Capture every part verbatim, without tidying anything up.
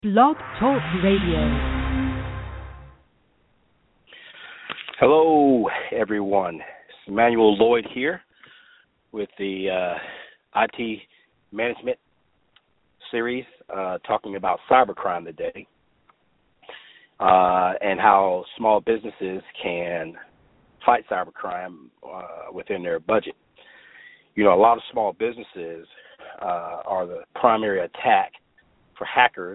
Blog Talk Radio. Hello, everyone. It's Emmanuel Lloyd here with the uh, I T Management series uh, talking about cybercrime today uh, and how small businesses can fight cybercrime uh, within their budget. You know, a lot of small businesses uh, are the primary attack for hackers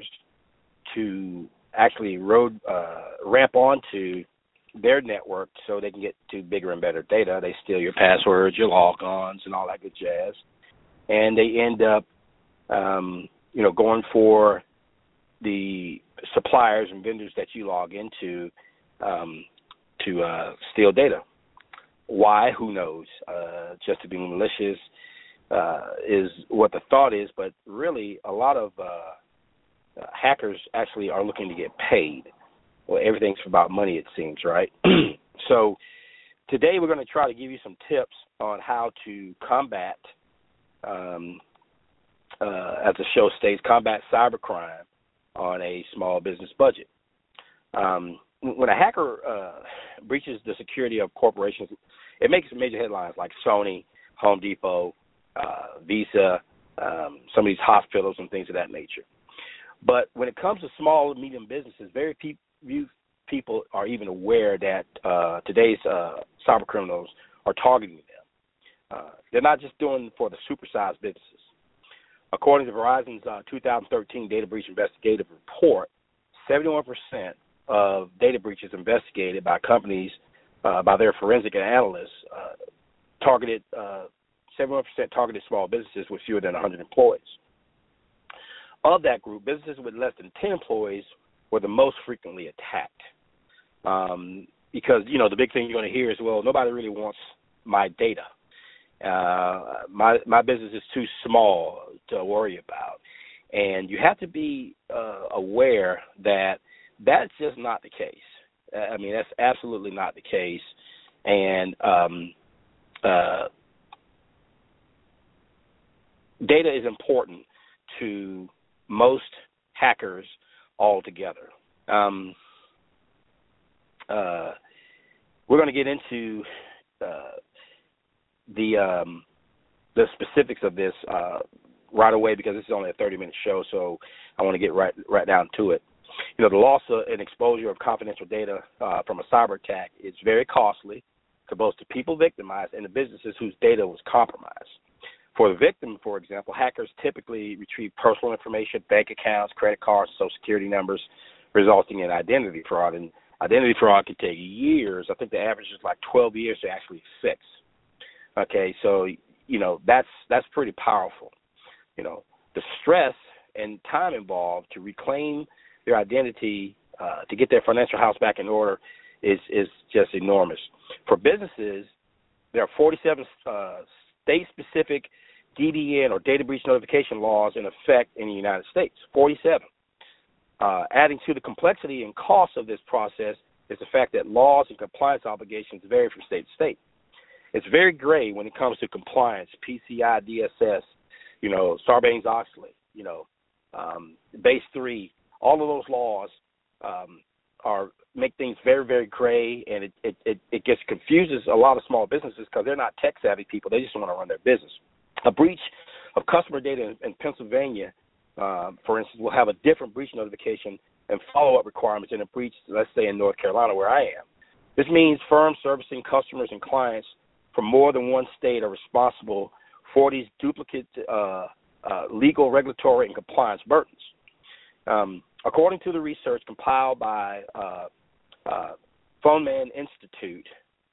to actually road uh, ramp onto their network so they can get to bigger and better data. They steal your passwords, your logons, and all that good jazz, and they end up, um, you know, going for the suppliers and vendors that you log into um, to uh, steal data. Why? Who knows? Uh, just to be malicious uh, is what the thought is, but really a lot of uh, Uh, hackers actually are looking to get paid. Well, everything's about money, it seems, right? So today we're going to try to give you some tips on how to combat, um, uh, as the show states, combat cybercrime on a small business budget. Um, when a hacker uh, breaches the security of corporations, it makes major headlines like Sony, Home Depot, uh, Visa, um, some of these hospitals and things of that nature. But when it comes to small and medium businesses, very pe- few people are even aware that uh, today's uh, cyber criminals are targeting them. Uh, they're not just doing it for the supersized businesses. According to Verizon's uh, two thousand thirteen Data Breach Investigative Report, seventy-one percent of data breaches investigated by companies, uh, by their forensic analysts, uh, targeted, uh, seventy-one percent targeted small businesses with fewer than one hundred employees. Of that group, businesses with less than ten employees were the most frequently attacked. Um, because, you know, the big thing you're going to hear is, well, nobody really wants my data. Uh, my my business is too small to worry about. And you have to be uh, aware that that's just not the case. I mean, that's absolutely not the case. And um, uh, data is important to most hackers altogether. Um, uh, we're going to get into uh, the um, the specifics of this uh, right away because this is only a thirty-minute show, so I want to get right right down to it. You know, the loss and exposure of confidential data uh, from a cyber attack is very costly to both the people victimized and the businesses whose data was compromised. For the victim, for example, hackers typically retrieve personal information, bank accounts, credit cards, social security numbers, resulting in identity fraud. And identity fraud can take years. I think the average is like twelve years to actually fix. Okay, so, you know, that's that's pretty powerful. You know, the stress and time involved to reclaim their identity, uh, to get their financial house back in order is, is just enormous. For businesses, there are forty-seven uh, state-specific D B N or data breach notification laws in effect in the United States, forty-seven. Uh, adding to the complexity and cost of this process is the fact that laws and compliance obligations vary from state to state. It's very gray when it comes to compliance, P C I D S S, you know, Sarbanes-Oxley, you know, um, Base three, all of those laws um, are make things very, very gray, and it, it, it, it gets confuses a lot of small businesses because they're not tech-savvy people. They just want to run their business. A breach of customer data in, in Pennsylvania, uh, for instance, will have a different breach notification and follow-up requirements than a breach, let's say, in North Carolina where I am. This means firms servicing customers and clients from more than one state are responsible for these duplicate uh, uh, legal, regulatory, and compliance burdens. Um, according to the research compiled by uh, uh, Fonman Institute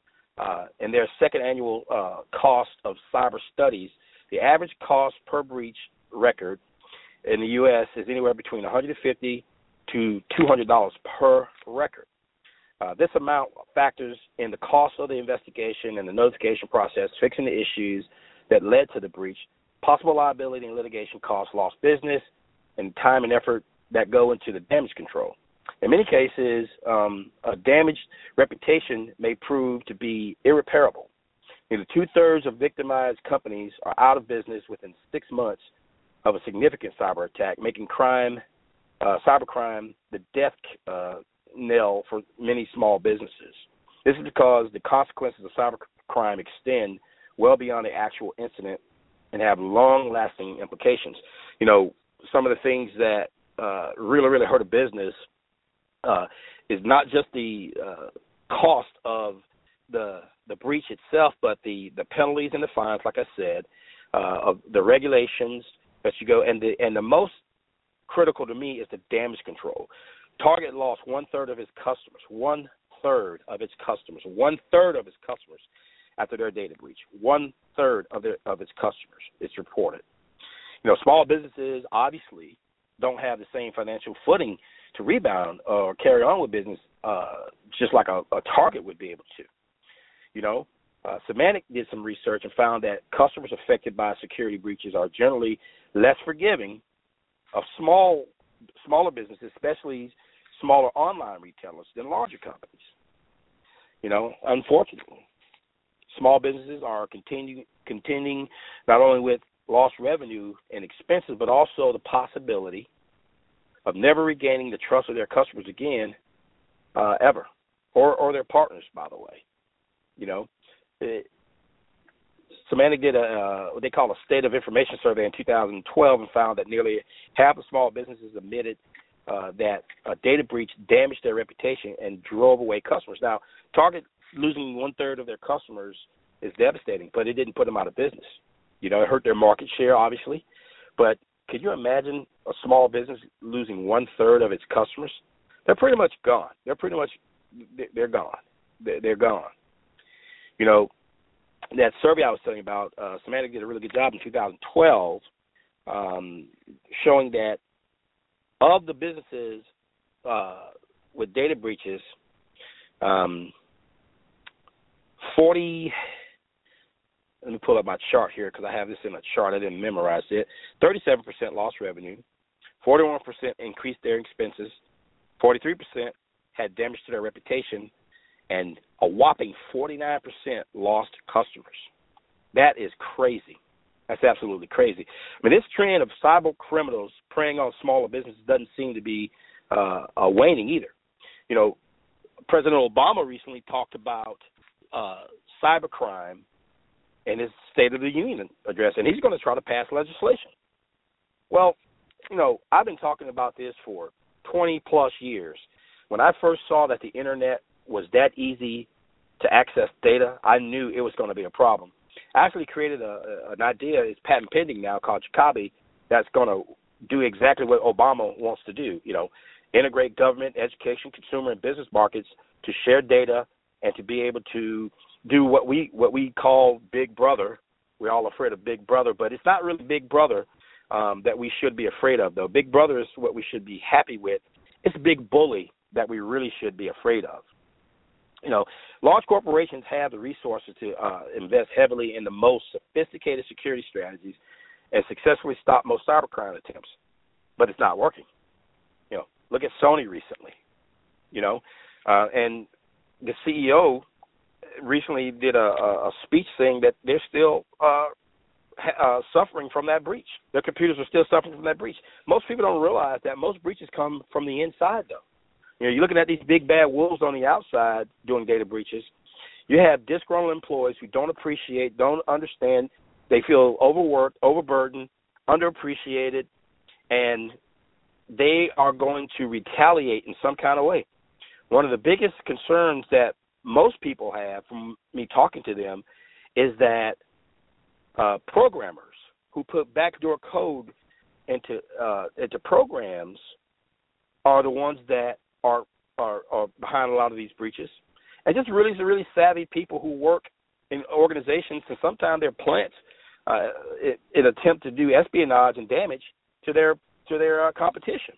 uh, in their second annual uh, cost of cyber studies, the average cost per breach record in the U S is anywhere between one hundred fifty dollars to two hundred dollars per record. Uh, this amount factors in the cost of the investigation and the notification process, fixing the issues that led to the breach, possible liability and litigation costs, lost business, and time and effort that go into the damage control. In many cases, um, a damaged reputation may prove to be irreparable. Nearly two-thirds of victimized companies are out of business within six months of a significant cyber attack, making crime uh, cybercrime the death uh, knell for many small businesses. This is because the consequences of cybercrime extend well beyond the actual incident and have long-lasting implications. You know, some of the things that uh, really, really hurt a business uh, is not just the uh, cost of the the breach itself, but the, the penalties and the fines, like I said, uh, of the regulations that you go, and the and the most critical to me is the damage control. Target lost one third of its customers, one third of its customers, one third of its customers after their data breach. One third of their of its customers, it's reported. You know, small businesses obviously don't have the same financial footing to rebound or carry on with business, uh, just like a, a Target would be able to. You know, uh, Symantec did some research and found that customers affected by security breaches are generally less forgiving of small, smaller businesses, especially smaller online retailers, than larger companies. You know, unfortunately, small businesses are continue, contending not only with lost revenue and expenses, but also the possibility of never regaining the trust of their customers again, uh, ever, or, or their partners, by the way. You know, it, Symantec did a uh, what they call a state of information survey in two thousand twelve and found that nearly half of small businesses admitted uh, that a data breach damaged their reputation and drove away customers. Now, Target losing one third of their customers is devastating, but it didn't put them out of business. You know, it hurt their market share, obviously. But could you imagine a small business losing one third of its customers? They're pretty much gone. They're pretty much they're gone. They're gone. You know, that survey I was telling you about, uh, Symantec did a really good job in two thousand twelve um, showing that of the businesses uh, with data breaches, um, forty, let me pull up my chart here because I have this in a chart. I didn't memorize it. thirty-seven percent lost revenue, forty-one percent increased their expenses, forty-three percent had damage to their reputation, and a whopping forty-nine percent lost customers. That is crazy. That's absolutely crazy. I mean, this trend of cyber criminals preying on smaller businesses doesn't seem to be uh, uh, waning either. You know, President Obama recently talked about uh, cybercrime in his State of the Union address, and he's going to try to pass legislation. Well, you know, I've been talking about this for twenty plus years. When I first saw that the internet was that easy to access data, I knew it was going to be a problem. I actually created a, an idea, it's patent pending now, called Jacobi, that's going to do exactly what Obama wants to do, you know, integrate government, education, consumer, and business markets to share data and to be able to do what we what we call Big Brother. We're all afraid of Big Brother, but it's not really Big Brother um, that we should be afraid of, though. Big Brother is what we should be happy with. It's Big Bully that we really should be afraid of. You know, large corporations have the resources to uh, invest heavily in the most sophisticated security strategies and successfully stop most cybercrime attempts, but it's not working. You know, look at Sony recently, you know, uh, and the C E O recently did a, a speech saying that they're still uh, uh, suffering from that breach. Their computers are still suffering from that breach. Most people don't realize that most breaches come from the inside, though. You know, you're looking at these big bad wolves on the outside doing data breaches. You have disgruntled employees who don't appreciate, don't understand. They feel overworked, overburdened, underappreciated, and they are going to retaliate in some kind of way. One of the biggest concerns that most people have from me talking to them is that uh, programmers who put backdoor code into uh, into programs are the ones that Are, are are behind a lot of these breaches, and just really really savvy people who work in organizations, and sometimes they're plants, uh, in, in attempt to do espionage and damage to their to their uh, competition.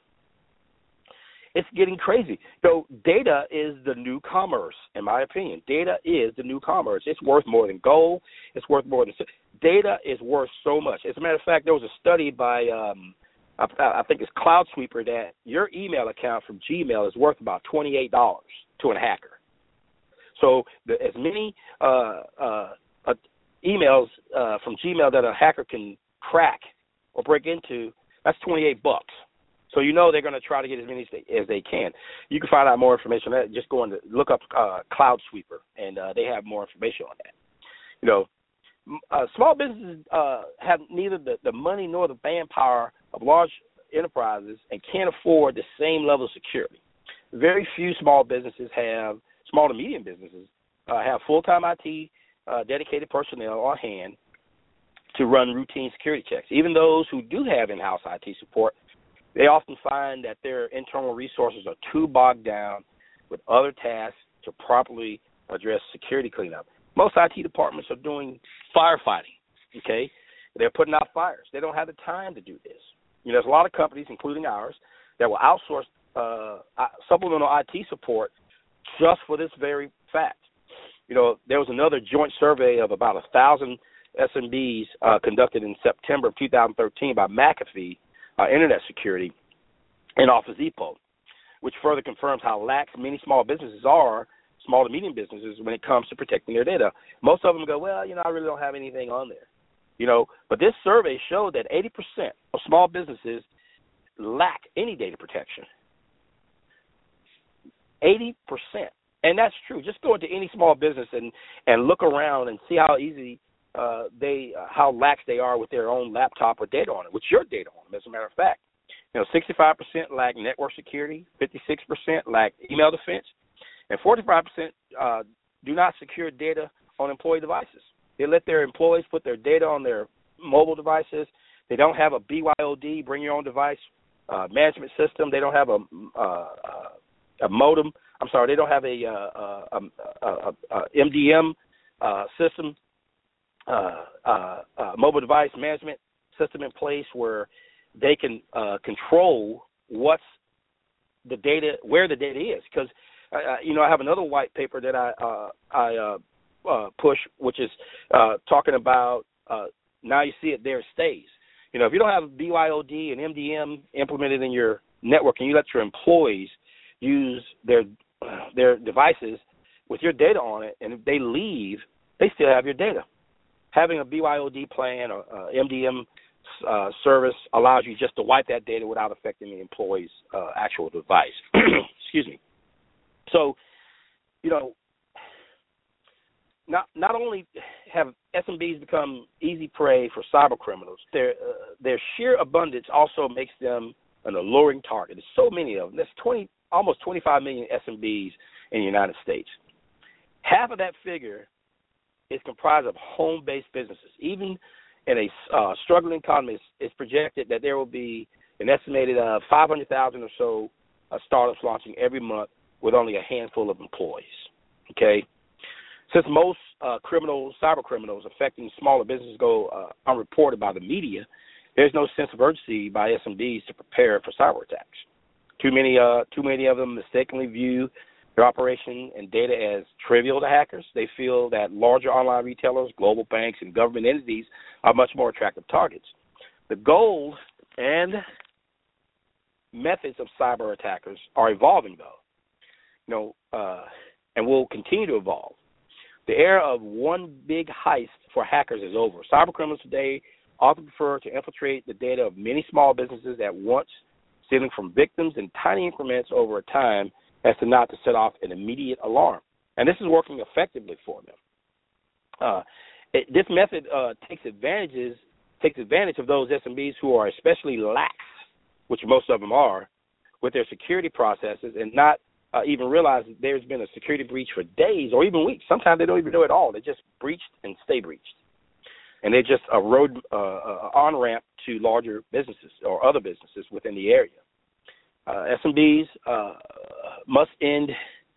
It's getting crazy. So data is the new commerce, in my opinion. Data is the new commerce. It's worth more than gold. It's worth more than data is worth so much. As a matter of fact, there was a study by. Um, I, I think it's CloudSweeper that your email account from Gmail is worth about twenty-eight dollars to a hacker. So the, as many uh, uh, uh, emails uh, from Gmail that a hacker can crack or break into, that's twenty-eight bucks. So you know they're going to try to get as many as they, as they can. You can find out more information on that. Just go and look up uh, Cloud Sweeper, and uh, they have more information on that. You know, uh, small businesses uh, have neither the, the money nor the manpower of large enterprises and can't afford the same level of security. Very few small businesses have, small to medium businesses, uh, have full-time I T uh, dedicated personnel on hand to run routine security checks. Even those who do have in-house I T support, they often find that their internal resources are too bogged down with other tasks to properly address security cleanup. Most I T departments are doing firefighting, okay? They're putting out fires. They don't have the time to do this. You know, there's a lot of companies, including ours, that will outsource uh, supplemental I T support just for this very fact. You know, there was another joint survey of about one thousand S M Bs uh, conducted in September of two thousand thirteen by McAfee uh, Internet Security and Office Depot, which further confirms how lax many small businesses are, small to medium businesses, when it comes to protecting their data. Most of them go, well, you know, I really don't have anything on there. You know, but this survey showed that eighty percent of small businesses lack any data protection. eighty percent. And that's true. Just go into any small business and, and look around and see how easy uh, they, uh, how lax they are with their own laptop or data on it, with your data on them, as a matter of fact. You know, sixty-five percent lack network security, fifty-six percent lack email defense, and forty-five percent uh, do not secure data on employee devices. They let their employees put their data on their mobile devices. They don't have a B Y O D, bring your own device, uh, management system. They don't have a, uh, a modem. I'm sorry, they don't have a, uh, a, a, a, a M D M uh, system, uh, uh, uh, mobile device management system in place where they can uh, control what's the data, where the data is. Because, uh, you know, I have another white paper that I uh, I uh, uh, push, which is uh, talking about uh, now you see it, there it stays. You know, if you don't have B Y O D and M D M implemented in your network and you let your employees use their their devices with your data on it, and if they leave, they still have your data. Having a B Y O D plan or uh, M D M uh, service allows you just to wipe that data without affecting the employee's uh, actual device. Excuse me. So, you know, not not only have S M Bs become easy prey for cyber criminals, their uh, their sheer abundance also makes them an alluring target. There's so many of them. There's twenty, almost twenty-five million S M Bs in the United States. Half of that figure is comprised of home-based businesses. Even in a uh, struggling economy, it's, it's projected that there will be an estimated uh, five hundred thousand or so uh, startups launching every month with only a handful of employees. Okay? Since most uh, criminals, cyber criminals affecting smaller businesses go uh, unreported by the media, there's no sense of urgency by S M Bs to prepare for cyber attacks. Too many, uh, too many of them mistakenly view their operation and data as trivial to hackers. They feel that larger online retailers, global banks, and government entities are much more attractive targets. The goals and methods of cyber attackers are evolving, though, you know, uh, and will continue to evolve. The era of one big heist for hackers is over. Cyber criminals today often prefer to infiltrate the data of many small businesses at once, stealing from victims in tiny increments over time as to not to set off an immediate alarm. And this is working effectively for them. Uh, it, this method uh, takes advantages takes advantage of those S M Bs who are especially lax, which most of them are, with their security processes and not uh, even realize that there's been a security breach for days or even weeks. Sometimes they don't even know at all. They just breached and stay breached. And they're just a road uh, uh, on-ramp to larger businesses or other businesses within the area. Uh, S M Bs uh, must end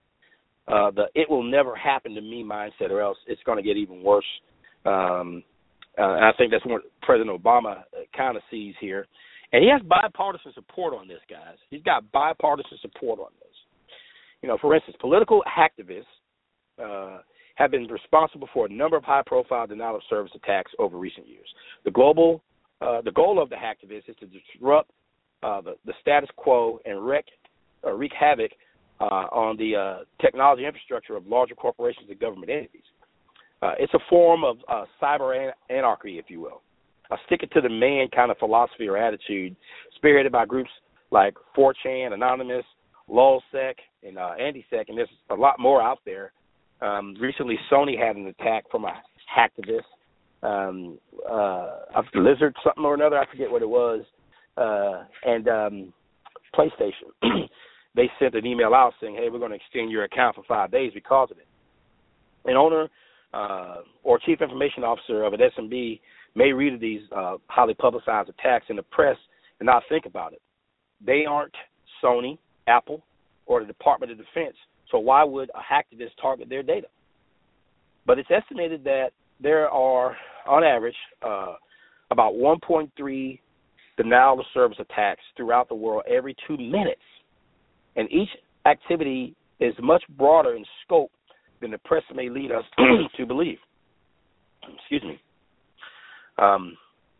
uh, the "it will never happen to me" mindset, or else it's going to get even worse. Um, uh, and I think that's what President Obama kind of sees here. And he has bipartisan support on this, guys. He's got bipartisan support on this. You know, for instance, political activists uh, have been responsible for a number of high-profile denial of service attacks over recent years. The global, uh, the goal of the hacktivists is to disrupt uh, the, the status quo and wreak, uh, wreak havoc uh, on the uh, technology infrastructure of larger corporations and government entities. Uh, it's a form of uh, cyber anarchy, if you will, a stick-it-to-the-man kind of philosophy or attitude spearheaded by groups like four chan, Anonymous, LulzSec, and uh, AndySec, and there's a lot more out there. Um, recently, Sony had an attack from a hacktivist, um, uh, Lizard something or another, I forget what it was, uh, and um, PlayStation. They sent an email out saying, hey, we're going to extend your account for five days because of it. An owner uh, or chief information officer of an S M B may read of these uh, highly publicized attacks in the press and not think about it. They aren't Sony, Apple, or the Department of Defense, so why would a hacktivist target their data? But it's estimated that there are, on average, uh, about one point three denial of service attacks throughout the world every two minutes. And each activity is much broader in scope than the press may lead us to believe. Excuse me. Um,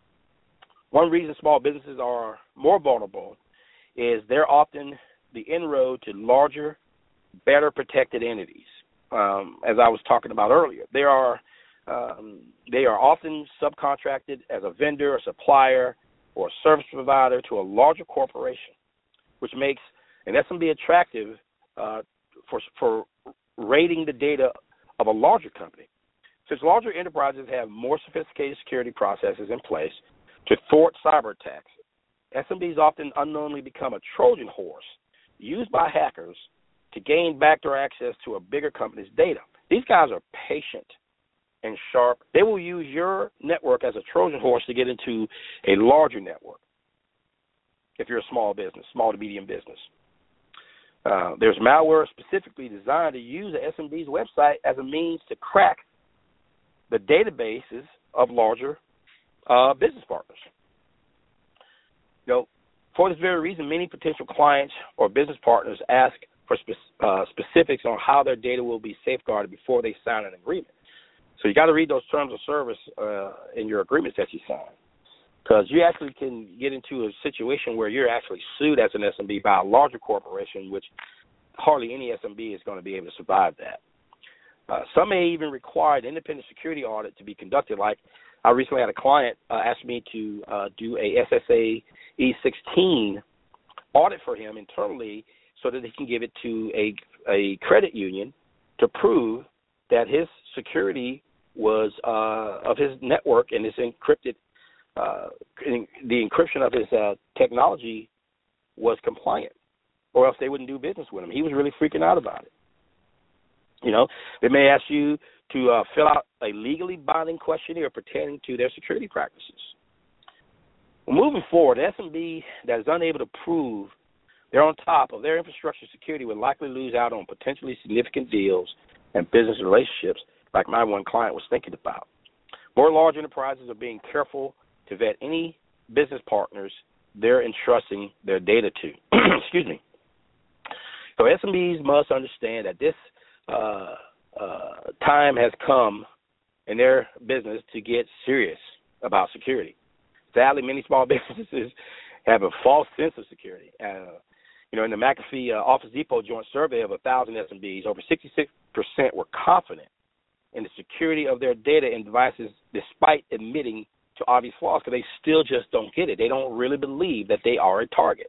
one reason small businesses are more vulnerable is they're often the inroad to larger, better protected entities. Um, as I was talking about earlier, they are um, they are often subcontracted as a vendor, a supplier, or a service provider to a larger corporation, which makes an S M B attractive uh, for for raiding the data of a larger company. Since larger enterprises have more sophisticated security processes in place to thwart cyber attacks, S M Bs often unknowingly become a Trojan horse used by hackers to gain backdoor access to a bigger company's data. These guys are patient and sharp. They will use your network as a Trojan horse to get into a larger network if you're a small business, small to medium business. Uh, there's malware specifically designed to use the S M B's website as a means to crack the databases of larger uh, business partners. You know, for this very reason, many potential clients or business partners ask for spe- uh, specifics on how their data will be safeguarded before they sign an agreement. So you got to read those terms of service uh, in your agreements that you sign, because you actually can get into a situation where you're actually sued as an S M B by a larger corporation, which hardly any S M B is going to be able to survive that. Uh, some may even require an independent security audit to be conducted. Like I recently had a client uh, ask me to uh, do a S S A E sixteen audit for him internally so that he can give it to a, a credit union to prove that his security was uh, of his network and his encrypted, uh, the encryption of his uh, technology was compliant, or else they wouldn't do business with him. He was really freaking out about it. You know, they may ask you to uh, fill out a legally binding questionnaire pertaining to their security practices. Well, moving forward, the S M B that is unable to prove they're on top of their infrastructure security will likely lose out on potentially significant deals and business relationships like my one client was thinking about. More large enterprises are being careful to vet any business partners they're entrusting their data to. Excuse me. So S M Bs must understand that this uh, uh, time has come in their business to get serious about security. Sadly, many small businesses have a false sense of security. Uh, you know, in the McAfee uh, Office Depot joint survey of one thousand S M Bs, over sixty-six percent were confident in the security of their data and devices despite admitting to obvious flaws, because they still just don't get it. They don't really believe that they are a target.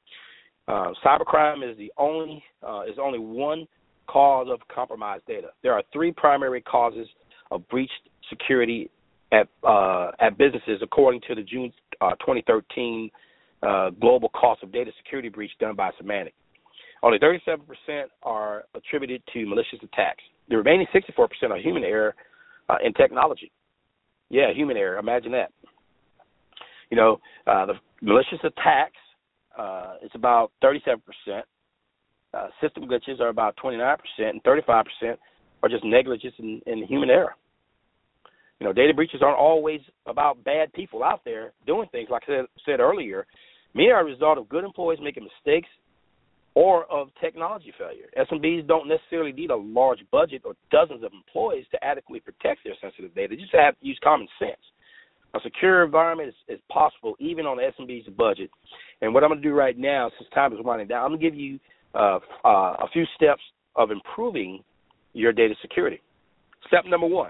Uh, cybercrime is the only uh, is only one cause of compromised data. There are three primary causes of breached security at uh, at businesses, according to the June uh, twenty thirteen uh, Global Cost of Data Security Breach done by Symantec. Only thirty-seven percent are attributed to malicious attacks. The remaining sixty-four percent are human error uh, in technology. Yeah, human error. Imagine that. You know, uh, the malicious attacks, uh, it's about thirty-seven percent. Uh, system glitches are about twenty-nine percent, and thirty-five percent are just negligence and, and human error. You know, data breaches aren't always about bad people out there doing things. Like I said, said earlier, many are a result of good employees making mistakes or of technology failure. S M Bs don't necessarily need a large budget or dozens of employees to adequately protect their sensitive data. They just have to use common sense. A secure environment is, is possible even on the S M B's budget. And what I'm going to do right now, since time is winding down, I'm going to give you uh, uh, a few steps of improving your data security. Step number one,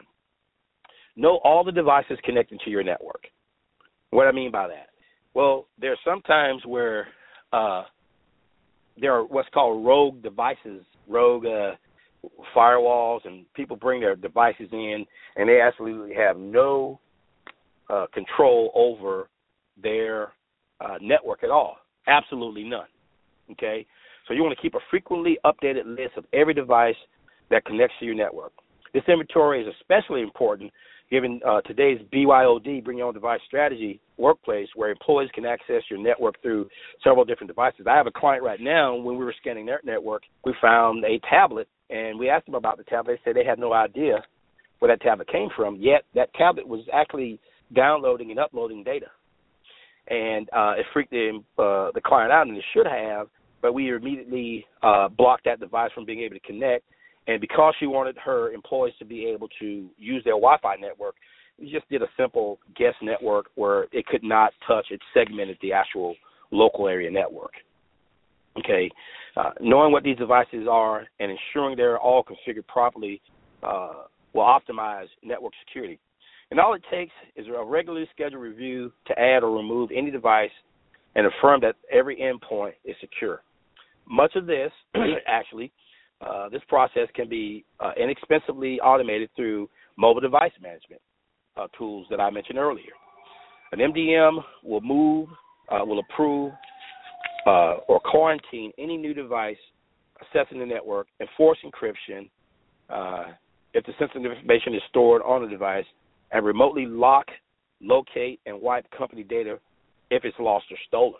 know all the devices connected to your network. What do I mean by that? Well, there are some times where uh, there are what's called rogue devices, rogue uh, firewalls, and people bring their devices in, and they absolutely have no uh, control over their uh, network at all. Absolutely none. Okay? So you want to keep a frequently updated list of every device that connects to your network. This inventory is especially important given uh, today's B Y O D, bring your own device strategy workplace, where employees can access your network through several different devices. I have a client right now, when we were scanning their network, we found a tablet, and we asked them about the tablet. They said they had no idea where that tablet came from, yet that tablet was actually downloading and uploading data. And uh, it freaked the, uh, the client out, and it should have, but we immediately uh, blocked that device from being able to connect. And because she wanted her employees to be able to use their Wi-Fi network, we just did a simple guest network where it could not touch, it segmented the actual local area network. Okay, uh, knowing what these devices are and ensuring they're all configured properly uh, will optimize network security. And all it takes is a regularly scheduled review to add or remove any device and affirm that every endpoint is secure. Much of this, actually, Uh, this process can be uh, inexpensively automated through mobile device management uh, tools that I mentioned earlier. An M D M will move, uh, will approve, uh, or quarantine any new device accessing the network, enforce encryption uh, if the sensitive information is stored on the device, and remotely lock, locate, and wipe company data if it's lost or stolen.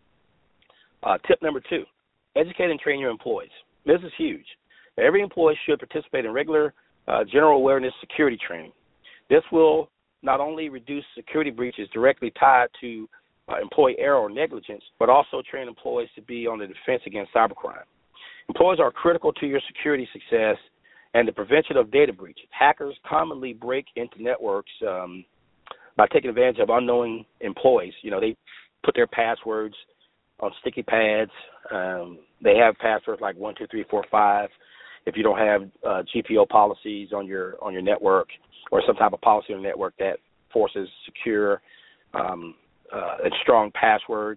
Uh, tip number two, educate and train your employees. This is huge. Every employee should participate in regular uh, general awareness security training. This will not only reduce security breaches directly tied to uh, employee error or negligence, but also train employees to be on the defense against cybercrime. Employees are critical to your security success and the prevention of data breaches. Hackers commonly break into networks um, by taking advantage of unknowing employees. You know, they put their passwords on sticky pads. Um, they have passwords like one, two, three, four, five. If you don't have uh, G P O policies on your on your network, or some type of policy on the network that forces secure um, uh, and strong passwords,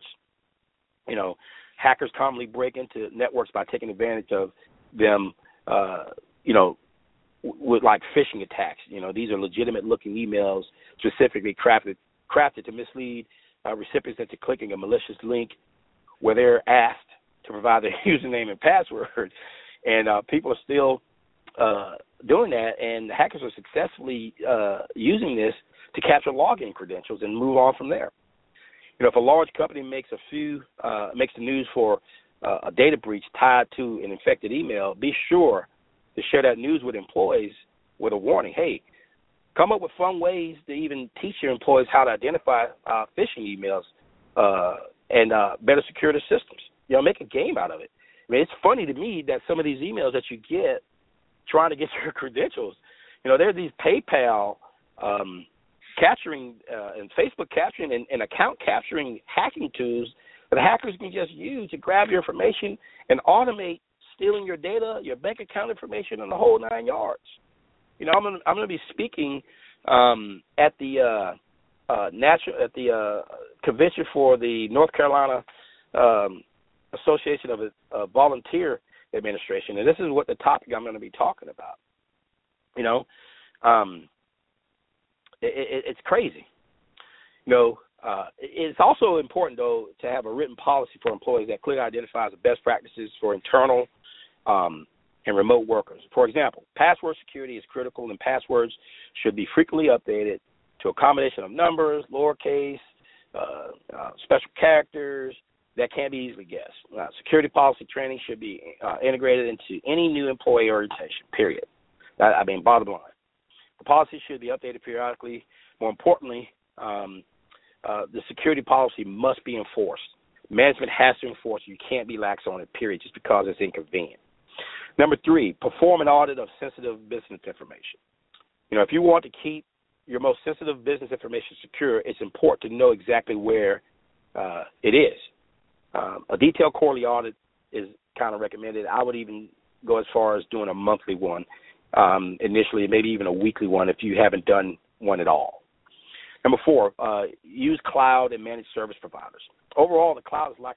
you know, hackers commonly break into networks by taking advantage of them. Uh, you know, with like phishing attacks. You know, these are legitimate-looking emails specifically crafted crafted to mislead uh, recipients into clicking a malicious link where they're asked to provide their username and password, and uh, people are still uh, doing that, and hackers are successfully uh, using this to capture login credentials and move on from there. You know, if a large company makes a few uh, makes the news for uh, a data breach tied to an infected email, be sure to share that news with employees with a warning. Hey, come up with fun ways to even teach your employees how to identify uh, phishing emails uh, and uh, better secure the systems. You know, make a game out of it. I mean, it's funny to me that some of these emails that you get trying to get your credentials, you know, there are these PayPal um, capturing uh, and Facebook capturing and, and account capturing hacking tools that hackers can just use to grab your information and automate stealing your data, your bank account information, and the whole nine yards. You know, I'm gonna, I'm going to be speaking um, at the uh, uh, natural at the uh, convention for the North Carolina um, Association of uh, Volunteer Administration, and this is what the topic I'm going to be talking about. You know, um, it, it, it's crazy. You know, uh, it's also important, though, to have a written policy for employees that clearly identifies the best practices for internal um, and remote workers. For example, password security is critical, and passwords should be frequently updated to a combination of numbers, lowercase, uh, uh, special characters that can't be easily guessed. Uh, security policy training should be uh, integrated into any new employee orientation, period. I, I mean, bottom line. The policy should be updated periodically. More importantly, um, uh, the security policy must be enforced. Management has to enforce it. You can't be lax on it, period, just because it's inconvenient. Number three, perform an audit of sensitive business information. You know, if you want to keep your most sensitive business information secure, it's important to know exactly where uh, it is. Um, a detailed quarterly audit is kind of recommended. I would even go as far as doing a monthly one um, initially, maybe even a weekly one if you haven't done one at all. Number four, uh, use cloud and managed service providers. Overall, the cloud is likely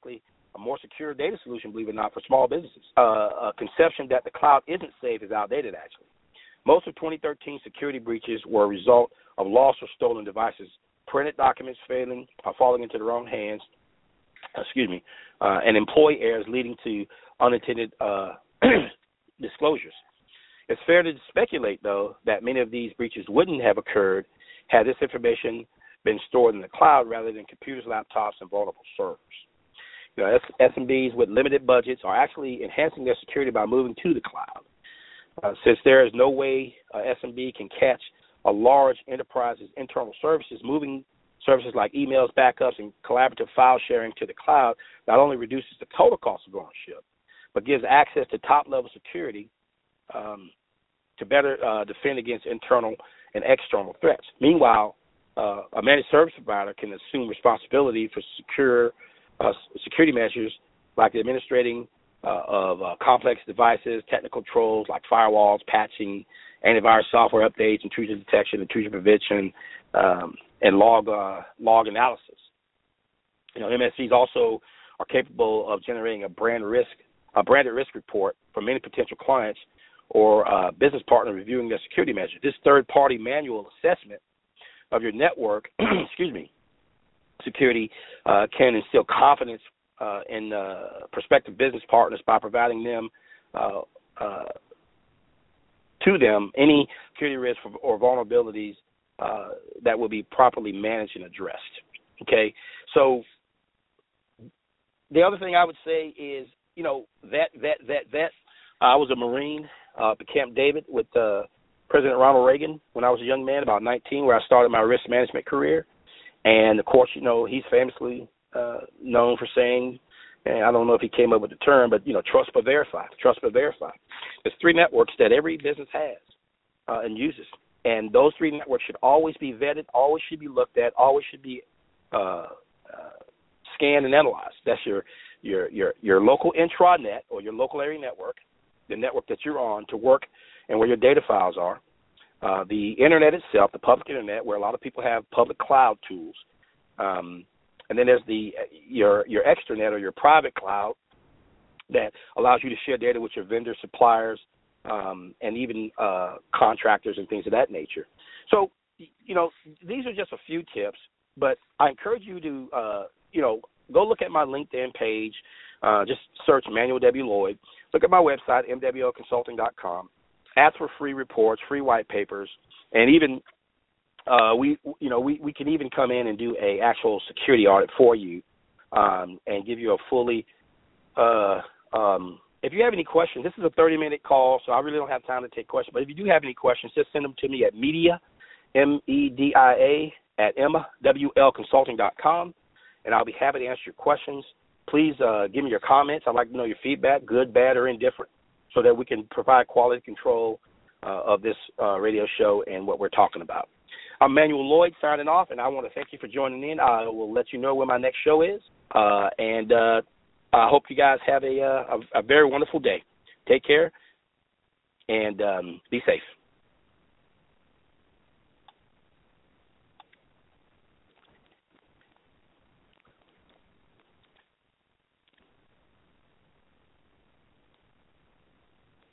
a more secure data solution, believe it or not, for small businesses. Uh, a conception that the cloud isn't safe is outdated, actually. Most of twenty thirteen security breaches were a result of lost or stolen devices, printed documents failing or falling into the wrong hands, excuse me, uh, and employee errors leading to unintended uh, disclosures. It's fair to speculate, though, that many of these breaches wouldn't have occurred had this information been stored in the cloud rather than computers, laptops, and vulnerable servers. You know, S M Bs with limited budgets are actually enhancing their security by moving to the cloud. Uh, since there is no way uh, S M B can catch a large enterprise's internal services, moving services like emails, backups, and collaborative file sharing to the cloud not only reduces the total cost of ownership, but gives access to top-level security um, to better uh, defend against internal and external threats. Meanwhile, uh, a managed service provider can assume responsibility for secure uh, security measures like the administrating uh, of uh, complex devices, technical controls like firewalls, patching, antivirus software updates, intrusion detection, intrusion prevention, um, and log uh, log analysis. You know, M S Cs also are capable of generating a brand risk, a branded risk report for many potential clients or uh, business partner reviewing their security measures. This third-party manual assessment of your network, excuse me, security uh, can instill confidence uh, in uh, prospective business partners by providing them uh, uh, to them any security risks or vulnerabilities uh, that will be properly managed and addressed. Okay, so the other thing I would say is, you know, that that that that I was a Marine uh, at Camp David with uh, President Ronald Reagan when I was a young man, about nineteen, where I started my risk management career. And of course, you know, he's famously uh, known for saying, and I don't know if he came up with the term, but, you know, trust but verify, trust but verify. There's three networks that every business has uh, and uses. And those three networks should always be vetted, always should be looked at, always should be uh, uh, scanned and analyzed. That's your, your, your, your local intranet or your local area network, the network that you're on to work and where your data files are. Uh, the internet itself, the public internet, where a lot of people have public cloud tools. Um, and then there's the your your extranet or your private cloud that allows you to share data with your vendors, suppliers, um, and even uh, contractors and things of that nature. So, you know, these are just a few tips, but I encourage you to, uh, you know, go look at my LinkedIn page. Uh, just search Manuel W. Lloyd. Look at my website, M W L consulting dot com. Ask for free reports, free white papers, and even uh, we, you know, we, we can even come in and do a actual security audit for you um, and give you a fully. Uh, um, if you have any questions, this is a thirty minute call, so I really don't have time to take questions. But if you do have any questions, just send them to me at media, M E D I A, at M W L consulting dot com, and I'll be happy to answer your questions. Please uh, give me your comments. I'd like to know your feedback, good, bad, or indifferent, so that we can provide quality control uh, of this uh, radio show and what we're talking about. I'm Manuel Lloyd signing off, and I want to thank you for joining in. I will let you know when my next show is, uh, and uh, I hope you guys have a, uh, a, a very wonderful day. Take care, and um, be safe.